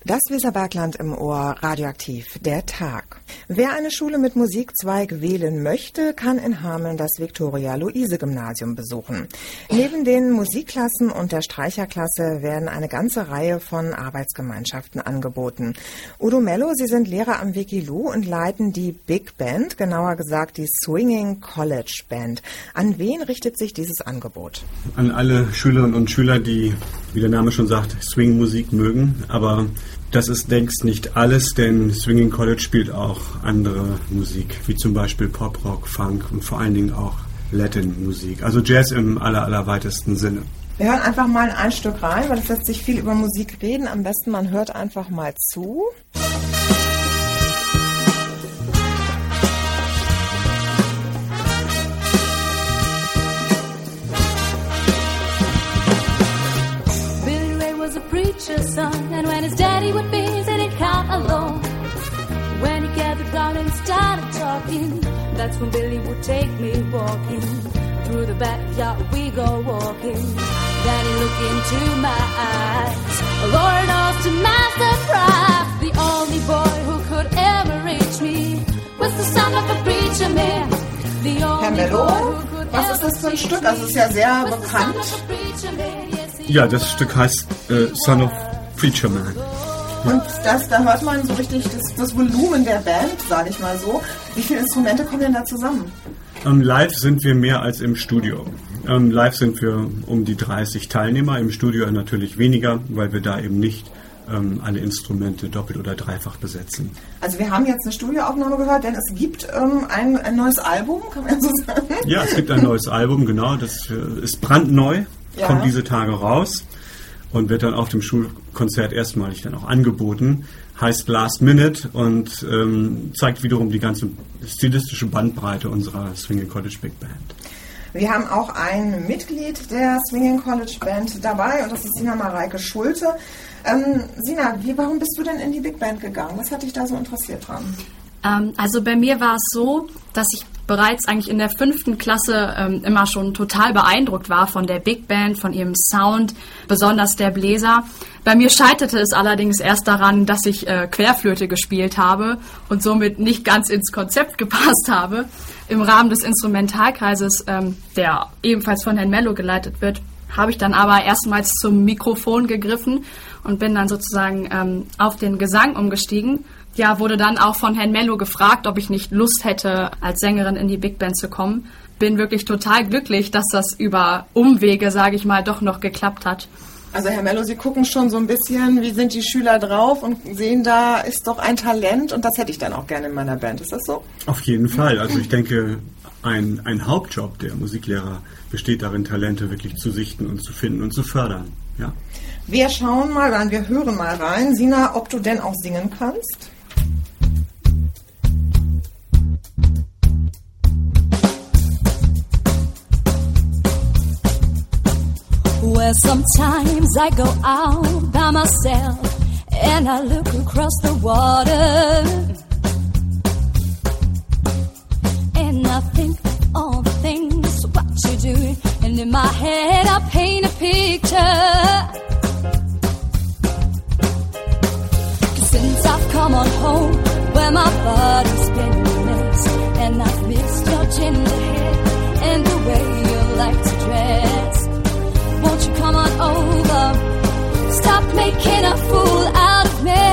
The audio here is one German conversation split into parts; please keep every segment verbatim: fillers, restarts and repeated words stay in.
Das Weserbergland im Ohr, radioaktiv, der Tag. Wer eine Schule mit Musikzweig wählen möchte, kann in Hameln das Viktoria-Luise-Gymnasium besuchen. Neben den Musikklassen und der Streicherklasse werden eine ganze Reihe von Arbeitsgemeinschaften angeboten. Udo Mello, Sie sind Lehrer am Wikilu und leiten die Big Band, genauer gesagt die Swinging College Band. An wen richtet sich dieses Angebot? An alle Schülerinnen und Schüler, die, wie der Name schon sagt, Swing-Musik mögen, aber das ist längst nicht alles, denn Swinging College spielt auch andere Musik, wie zum Beispiel Pop, Rock, Funk und vor allen Dingen auch Latin-Musik, also Jazz im aller, allerweitesten Sinne. Wir hören einfach mal ein Stück rein, weil es lässt sich viel über Musik reden. Am besten man hört einfach mal zu. Preacher's son, and when his daddy would visit, he'd come alone. When he gathered round and started talking, that's when Billy would take me walking. Through the backyard we go walking. Then he looked into my eyes. Lord knows to my surprise, the only boy who could ever reach me was the son of a preacher man. The only Herr Mello, was ist das für ein Stück? Also es ist ja sehr bekannt. Ja, das Stück heißt äh, Son of Preacher Man. Und das, da hört man so richtig das, das Volumen der Band, sage ich mal so. Wie viele Instrumente kommen denn da zusammen? Ähm, live sind wir mehr als im Studio. Ähm, live sind wir um die dreißig Teilnehmer, im Studio natürlich weniger, weil wir da eben nicht ähm, alle Instrumente doppelt oder dreifach besetzen. Also wir haben jetzt eine Studioaufnahme gehört, denn es gibt ähm, ein, ein neues Album, kann man so sagen? Ja, es gibt ein neues Album, genau, das äh, ist brandneu. Ja. Kommt diese Tage raus und wird dann auf dem Schulkonzert erstmalig dann auch angeboten. Heißt Last Minute und ähm, zeigt wiederum die ganze stilistische Bandbreite unserer Swinging College Big Band. Wir haben auch ein Mitglied der Swinging College Band dabei und das ist Sina Mareike Schulte. Ähm, Sina, wie, warum bist du denn in die Big Band gegangen? Was hat dich da so interessiert dran? Ähm, also bei mir war es so, dass ich bereits eigentlich in der fünften Klasse ähm, immer schon total beeindruckt war von der Big Band, von ihrem Sound, besonders der Bläser. Bei mir scheiterte es allerdings erst daran, dass ich äh, Querflöte gespielt habe und somit nicht ganz ins Konzept gepasst habe. Im Rahmen des Instrumentalkreises, ähm, der ebenfalls von Herrn Mello geleitet wird, habe ich dann aber erstmals zum Mikrofon gegriffen und bin dann sozusagen ähm, auf den Gesang umgestiegen. Ja, wurde dann auch von Herrn Mello gefragt, ob ich nicht Lust hätte, als Sängerin in die Big Band zu kommen. Bin wirklich total glücklich, dass das über Umwege, sage ich mal, doch noch geklappt hat. Also Herr Mello, Sie gucken schon so ein bisschen, wie sind die Schüler drauf und sehen, da ist doch ein Talent und das hätte ich dann auch gerne in meiner Band. Ist das so? Auf jeden Fall. Also ich denke, ein, ein Hauptjob der Musiklehrer besteht darin, Talente wirklich zu sichten und zu finden und zu fördern. Ja. Wir schauen mal rein, wir hören mal rein. Sina, ob du denn auch singen kannst? Well, sometimes I go out by myself and I look across the water and I think of all the things what you do, and in my head I paint a picture. 'Cause since I've come on home, where my body's been a mess, and I've missed your ginger hair and the way you like to dress. Won't you come on over? Stop making a fool out of me.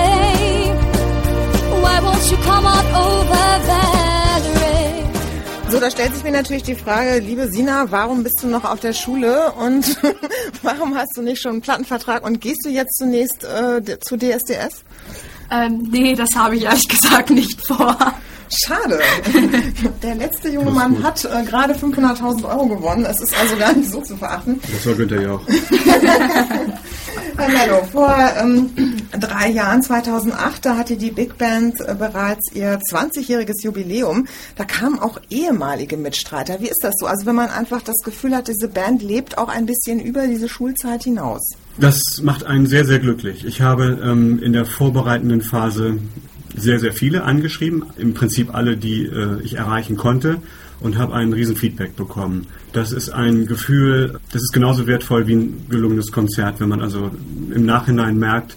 Why won't you come on over, Valerie? So, da stellt sich mir natürlich die Frage, liebe Sina, warum bist du noch auf der Schule und warum hast du nicht schon einen Plattenvertrag und gehst du jetzt zunächst äh, zu D S D S? Ähm, nee, das habe ich ehrlich gesagt nicht vor. Schade. Der letzte junge Mann hat äh, gerade fünfhunderttausend Euro gewonnen. Es ist also gar nicht so zu verachten. Das war Günther Jauch. Herr Mello, vor ähm, drei Jahren, zweitausendacht, da hatte die Big Band äh, bereits ihr zwanzigjähriges Jubiläum. Da kamen auch ehemalige Mitstreiter. Wie ist das so? Also wenn man einfach das Gefühl hat, diese Band lebt auch ein bisschen über diese Schulzeit hinaus. Das macht einen sehr, sehr glücklich. Ich habe ähm, in der vorbereitenden Phase sehr, sehr viele angeschrieben, im Prinzip alle, die äh, ich erreichen konnte, und habe ein riesen Feedback bekommen. Das ist ein Gefühl, das ist genauso wertvoll wie ein gelungenes Konzert, wenn man also im Nachhinein merkt,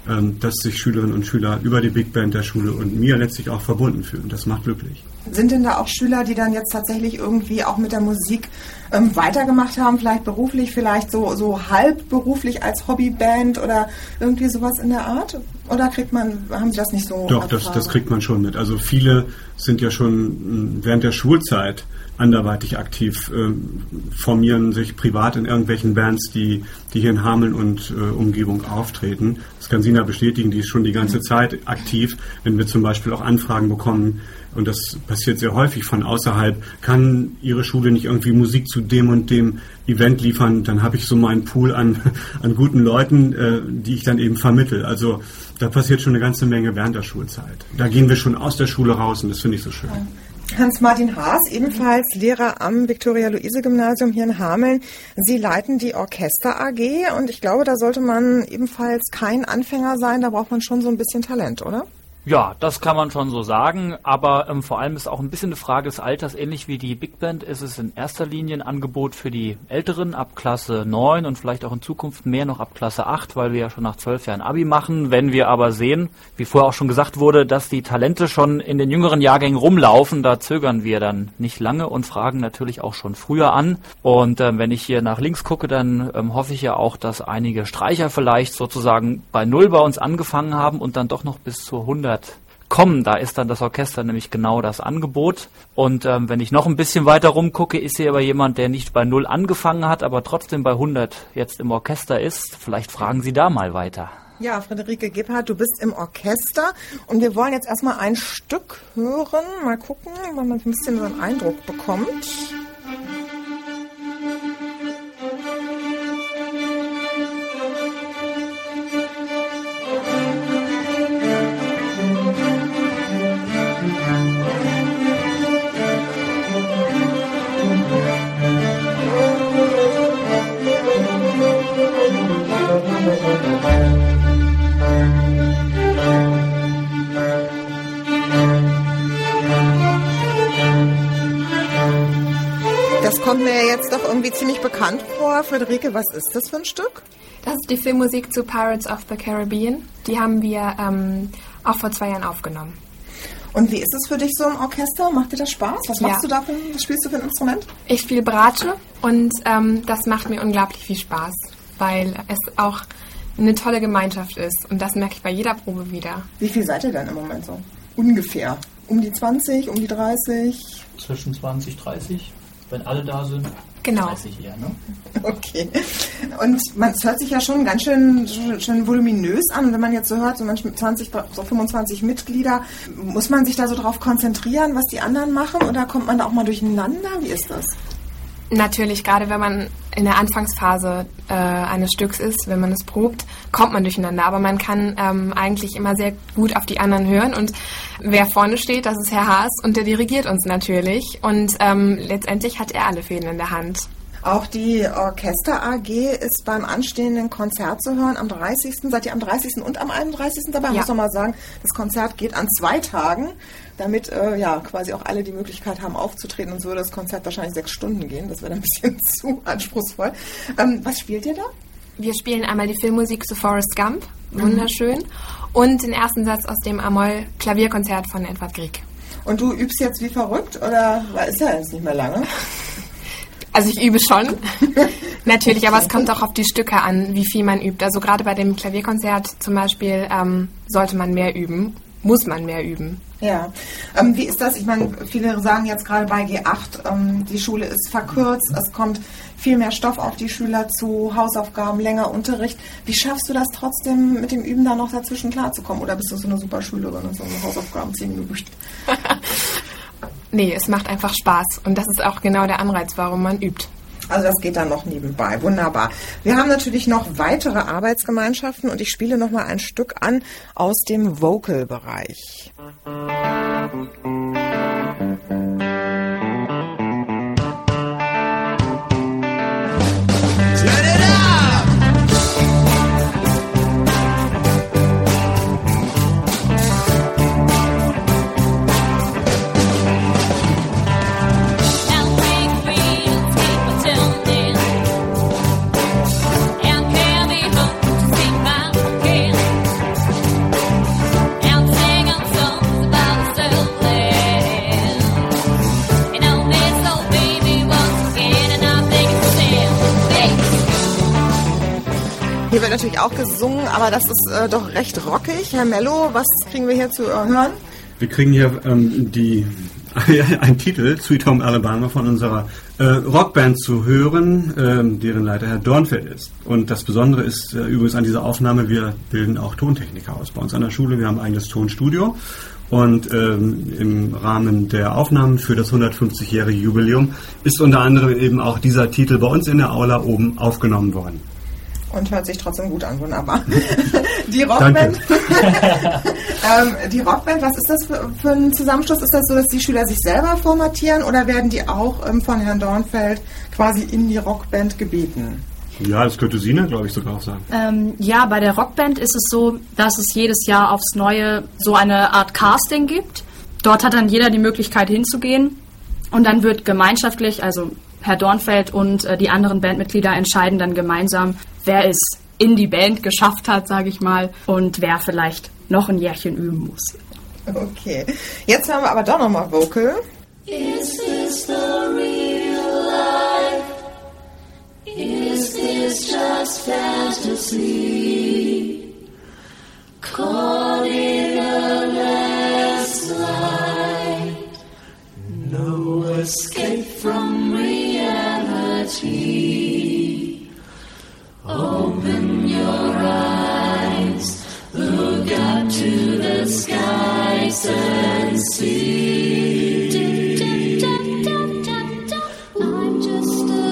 ähm, dass sich Schülerinnen und Schüler über die Big Band der Schule und mir letztlich auch verbunden fühlen. Das macht glücklich. Sind denn da auch Schüler, die dann jetzt tatsächlich irgendwie auch mit der Musik ähm, weitergemacht haben, vielleicht beruflich, vielleicht so, so halb beruflich als Hobbyband oder irgendwie sowas in der Art? Oder kriegt man, haben Sie das nicht so? Doch, das, das kriegt man schon mit. Also viele sind ja schon während der Schulzeit anderweitig aktiv, äh, formieren sich privat in irgendwelchen Bands, die, die hier in Hameln und äh, Umgebung auftreten. Das kann Sina bestätigen, die ist schon die ganze Zeit aktiv. Wenn wir zum Beispiel auch Anfragen bekommen, und das passiert sehr häufig von außerhalb, kann Ihre Schule nicht irgendwie Musik zu dem und dem Event liefern, dann habe ich so meinen Pool an, an guten Leuten, äh, die ich dann eben vermittle. Also da passiert schon eine ganze Menge während der Schulzeit. Da gehen wir schon aus der Schule raus und das finde ich so schön. Hans-Martin Haas, ebenfalls Lehrer am Viktoria-Luise-Gymnasium hier in Hameln. Sie leiten die Orchester-A G und ich glaube, da sollte man ebenfalls kein Anfänger sein, da braucht man schon so ein bisschen Talent, oder? Ja, das kann man schon so sagen, aber ähm, vor allem ist auch ein bisschen eine Frage des Alters. Ähnlich wie die Big Band ist es in erster Linie ein Angebot für die Älteren ab Klasse neun und vielleicht auch in Zukunft mehr noch ab Klasse acht, weil wir ja schon nach zwölf Jahren Abi machen. Wenn wir aber sehen, wie vorher auch schon gesagt wurde, dass die Talente schon in den jüngeren Jahrgängen rumlaufen, da zögern wir dann nicht lange und fragen natürlich auch schon früher an. Und ähm, wenn ich hier nach links gucke, dann ähm, hoffe ich ja auch, dass einige Streicher vielleicht sozusagen bei Null bei uns angefangen haben und dann doch noch bis zu hundert kommen. Da ist dann das Orchester nämlich genau das Angebot. Und ähm, wenn ich noch ein bisschen weiter rumgucke, ist hier aber jemand, der nicht bei Null angefangen hat, aber trotzdem bei hundert jetzt im Orchester ist. Vielleicht fragen Sie da mal weiter. Ja, Friederike Gebhardt, du bist im Orchester und wir wollen jetzt erstmal ein Stück hören. Mal gucken, wenn man ein bisschen so einen Eindruck bekommt. Das kommt mir jetzt doch irgendwie ziemlich bekannt vor. Friederike, was ist das für ein Stück? Das ist die Filmmusik zu Pirates of the Caribbean. Die haben wir ähm, auch vor zwei Jahren aufgenommen. Und wie ist es für dich so im Orchester? Macht dir das Spaß? Was machst Ja. du da für, was spielst du für ein Instrument? Ich spiele Bratsche und ähm, das macht mir unglaublich viel Spaß, weil es auch eine tolle Gemeinschaft ist. Und das merke ich bei jeder Probe wieder. Wie viel seid ihr denn im Moment so? Ungefähr. Um die zwanzig, um die dreißig? Zwischen zwanzig, dreißig, wenn alle da sind. Genau. dreißig eher, ne? Okay. Und man es hört sich ja schon ganz schön, schön, schön voluminös an. Und wenn man jetzt so hört, so manchmal zwanzig, so fünfundzwanzig Mitglieder, muss man sich da so drauf konzentrieren, was die anderen machen? Oder kommt man da auch mal durcheinander? Wie ist das? Natürlich, gerade wenn man in der Anfangsphase äh, eines Stücks ist, wenn man es probt, kommt man durcheinander. Aber man kann ähm, eigentlich immer sehr gut auf die anderen hören. Und wer vorne steht, das ist Herr Haas und der dirigiert uns natürlich. Und ähm, letztendlich hat er alle Fäden in der Hand. Auch die Orchester-A G ist beim anstehenden Konzert zu hören am dreißigsten Seid ihr am dreißigsten und am einunddreißigsten dabei? Ich Ja. muss noch mal sagen, das Konzert geht an zwei Tagen, damit äh, ja quasi auch alle die Möglichkeit haben aufzutreten. Sonst würde das Konzert wahrscheinlich sechs Stunden gehen. Das wäre dann ein bisschen zu anspruchsvoll. Ähm, was spielt ihr da? Wir spielen einmal die Filmmusik zu Forrest Gump, wunderschön, und den ersten Satz aus dem Amol-Klavierkonzert von Edvard Grieg. Und du übst jetzt wie verrückt? Oder weil ist ja jetzt nicht mehr lange? Also ich übe schon, natürlich, aber es kommt auch auf die Stücke an, wie viel man übt. Also gerade bei dem Klavierkonzert zum Beispiel ähm, sollte man mehr üben, muss man mehr üben. Ja. Ähm, wie ist das? Ich meine, viele sagen jetzt gerade bei G acht, ähm, die Schule ist verkürzt, es kommt viel mehr Stoff auf die Schüler zu, Hausaufgaben, länger Unterricht. Wie schaffst du das trotzdem mit dem Üben da noch dazwischen klarzukommen? Oder bist du so eine super Schülerin und so eine Hausaufgaben ziehen durch? Nee, es macht einfach Spaß und das ist auch genau der Anreiz, warum man übt. Also das geht dann noch nebenbei. Wunderbar. Wir haben natürlich noch weitere Arbeitsgemeinschaften und ich spiele noch mal ein Stück an aus dem Vocal-Bereich. And can be hooked to see my again. natürlich auch gesungen, aber das ist äh, doch recht rockig. Herr Mello, was kriegen wir hier zu äh, hören? Wir kriegen hier ähm, die ein Titel, Sweet Home Alabama, von unserer äh, Rockband zu hören, äh, deren Leiter Herr Dornfeld ist. Und das Besondere ist äh, übrigens an dieser Aufnahme, wir bilden auch Tontechniker aus bei uns an der Schule. Wir haben ein eigenes Tonstudio. Und ähm, im Rahmen der Aufnahmen für das hundertfünfzigjährige Jubiläum ist unter anderem eben auch dieser Titel bei uns in der Aula oben aufgenommen worden. Und hört sich trotzdem gut an, wunderbar. Die Rockband, ähm, die Rockband, was ist das für, für ein Zusammenschluss? Ist das so, dass die Schüler sich selber formatieren oder werden die auch ähm, von Herrn Dornfeld quasi in die Rockband gebeten? Ja, das könnte Sina, glaube ich, sogar auch sagen. Ähm, ja, bei der Rockband ist es so, dass es jedes Jahr aufs Neue so eine Art Casting gibt. Dort hat dann jeder die Möglichkeit hinzugehen und dann wird gemeinschaftlich, also Herr Dornfeld und äh, die anderen Bandmitglieder entscheiden dann gemeinsam, wer es in die Band geschafft hat, sage ich mal, und wer vielleicht noch ein Jährchen üben muss. Okay, jetzt haben wir aber doch nochmal Vocal. Is this the real life? Is this just fantasy? Caught in a last light, no escape from reality. Open your eyes, look up to the skies and see. I'm just a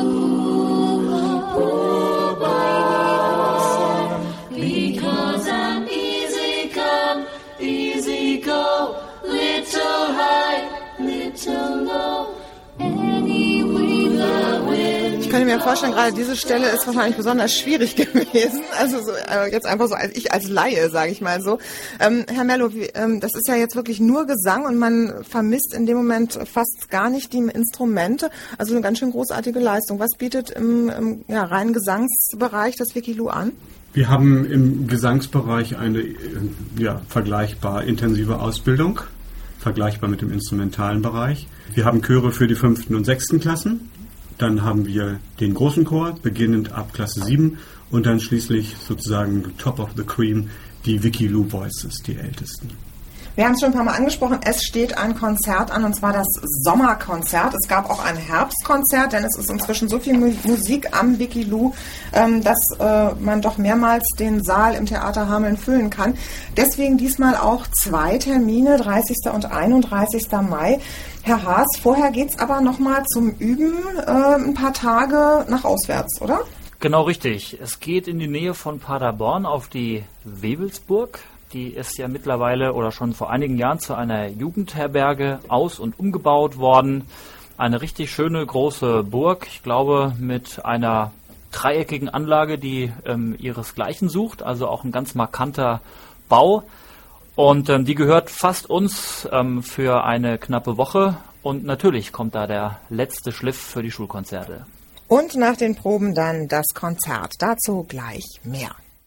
poor boy, because I'm easy come, easy go, little high, little low, anyway the wind. Ich könnte mir vorstellen, gerade diese Stelle ist wahrscheinlich besonders schwierig gewesen. Also so, äh, jetzt einfach so als ich als Laie, sage ich mal so. Ähm, Herr Mello, wie, ähm, das ist ja jetzt wirklich nur Gesang und man vermisst in dem Moment fast gar nicht die Instrumente. Also eine ganz schön großartige Leistung. Was bietet im, im ja, reinen Gesangsbereich das Wikilou an? Wir haben im Gesangsbereich eine äh, ja, vergleichbar intensive Ausbildung, vergleichbar mit dem instrumentalen Bereich. Wir haben Chöre für die fünften und sechsten Klassen. Dann haben wir den großen Chor, beginnend ab Klasse sieben und dann schließlich sozusagen Top of the Cream, die Wikilou Voices, die ältesten. Wir haben es schon ein paar Mal angesprochen, es steht ein Konzert an, und zwar das Sommerkonzert. Es gab auch ein Herbstkonzert, denn es ist inzwischen so viel Musik am Wikilou, ähm, dass äh, man doch mehrmals den Saal im Theater Hameln füllen kann. Deswegen diesmal auch zwei Termine, dreißigsten und einunddreißigsten Mai. Herr Haas, vorher geht's aber nochmal zum Üben äh, ein paar Tage nach auswärts, oder? Genau richtig. Es geht in die Nähe von Paderborn auf die Wewelsburg. Die ist ja mittlerweile oder schon vor einigen Jahren zu einer Jugendherberge aus- und umgebaut worden. Eine richtig schöne große Burg, ich glaube mit einer dreieckigen Anlage, die ähm, ihresgleichen sucht, also auch ein ganz markanter Bau. Und ähm, die gehört fast uns ähm, für eine knappe Woche. Und natürlich kommt da der letzte Schliff für die Schulkonzerte. Und nach den Proben dann das Konzert. Dazu gleich mehr.